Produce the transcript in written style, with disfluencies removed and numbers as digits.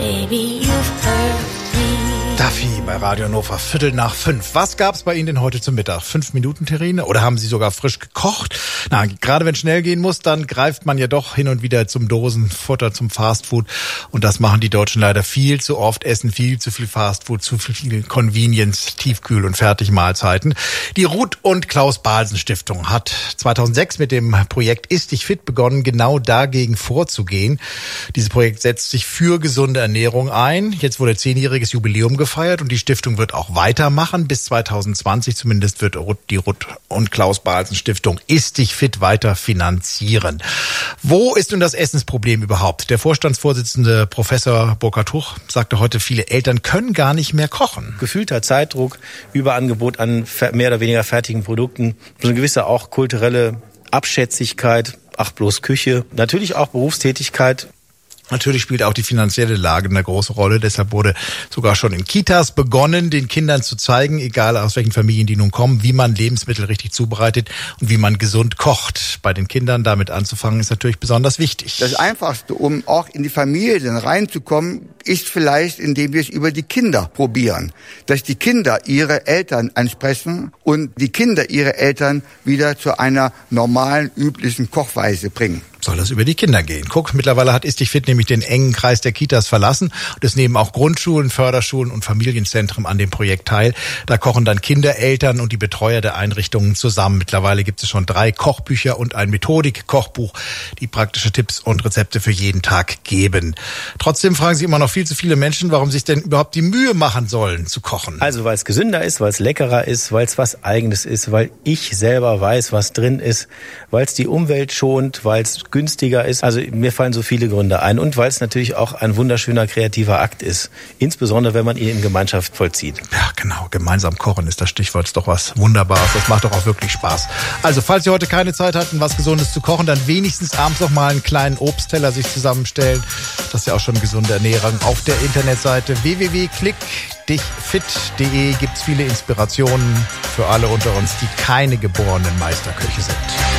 Baby, you've hurt me. Duffy bei Radio Hannover, 4:45. Was gab's bei Ihnen denn heute zum Mittag? 5 Minuten Terrine? Oder haben Sie sogar frisch gekocht? Na, gerade wenn schnell gehen muss, dann greift man ja doch hin und wieder zum Dosenfutter, zum Fastfood. Und das machen die Deutschen leider viel zu oft, essen viel zu viel Fastfood, zu viel Convenience, Tiefkühl- und Fertigmahlzeiten. Die Ruth und Klaus Balsen Stiftung hat 2006 mit dem Projekt Ist dich fit begonnen, genau dagegen vorzugehen. Dieses Projekt setzt sich für gesunde Ernährung ein. Jetzt wurde 10-jähriges Jubiläum gefeiert und die Stiftung wird auch weitermachen. Bis 2020 zumindest wird die Ruth und Klaus Balsen Stiftung Ist dich fit weiter finanzieren. Wo ist nun das Essensproblem überhaupt? Der Vorstandsvorsitzende Professor Burkhard Huch sagte heute, viele Eltern können gar nicht mehr kochen. Gefühlter Zeitdruck, Überangebot an mehr oder weniger fertigen Produkten, so eine gewisse auch kulturelle Abschätzigkeit, ach bloß Küche, natürlich auch Berufstätigkeit. Natürlich spielt auch die finanzielle Lage eine große Rolle. Deshalb wurde sogar schon in Kitas begonnen, den Kindern zu zeigen, egal aus welchen Familien die nun kommen, wie man Lebensmittel richtig zubereitet und wie man gesund kocht. Bei den Kindern damit anzufangen, ist natürlich besonders wichtig. Das Einfachste, um auch in die Familien reinzukommen, ist vielleicht, indem wir es über die Kinder probieren. Dass die Kinder ihre Eltern ansprechen und die Kinder ihre Eltern wieder zu einer normalen, üblichen Kochweise bringen. Soll das über die Kinder gehen. Guck, mittlerweile hat Ist dich fit nämlich den engen Kreis der Kitas verlassen. Und es nehmen auch Grundschulen, Förderschulen und Familienzentren an dem Projekt teil. Da kochen dann Kinder, Eltern und die Betreuer der Einrichtungen zusammen. Mittlerweile gibt es schon 3 Kochbücher und ein Methodik-Kochbuch, die praktische Tipps und Rezepte für jeden Tag geben. Trotzdem fragen sich immer noch viel zu viele Menschen, warum sie sich denn überhaupt die Mühe machen sollen, zu kochen. Also weil es gesünder ist, weil es leckerer ist, weil es was Eigenes ist, weil ich selber weiß, was drin ist, weil es die Umwelt schont, weil es günstiger ist. Also mir fallen so viele Gründe ein und weil es natürlich auch ein wunderschöner kreativer Akt ist. Insbesondere, wenn man ihn in Gemeinschaft vollzieht. Ja, genau. Gemeinsam kochen ist das Stichwort. Ist doch was Wunderbares. Das macht doch auch wirklich Spaß. Also, falls Sie heute keine Zeit hatten, was Gesundes zu kochen, dann wenigstens abends noch mal einen kleinen Obstteller sich zusammenstellen. Das ist ja auch schon gesunde Ernährung. Auf der Internetseite www.klickdichfit.de gibt's viele Inspirationen für alle unter uns, die keine geborenen Meisterköche sind.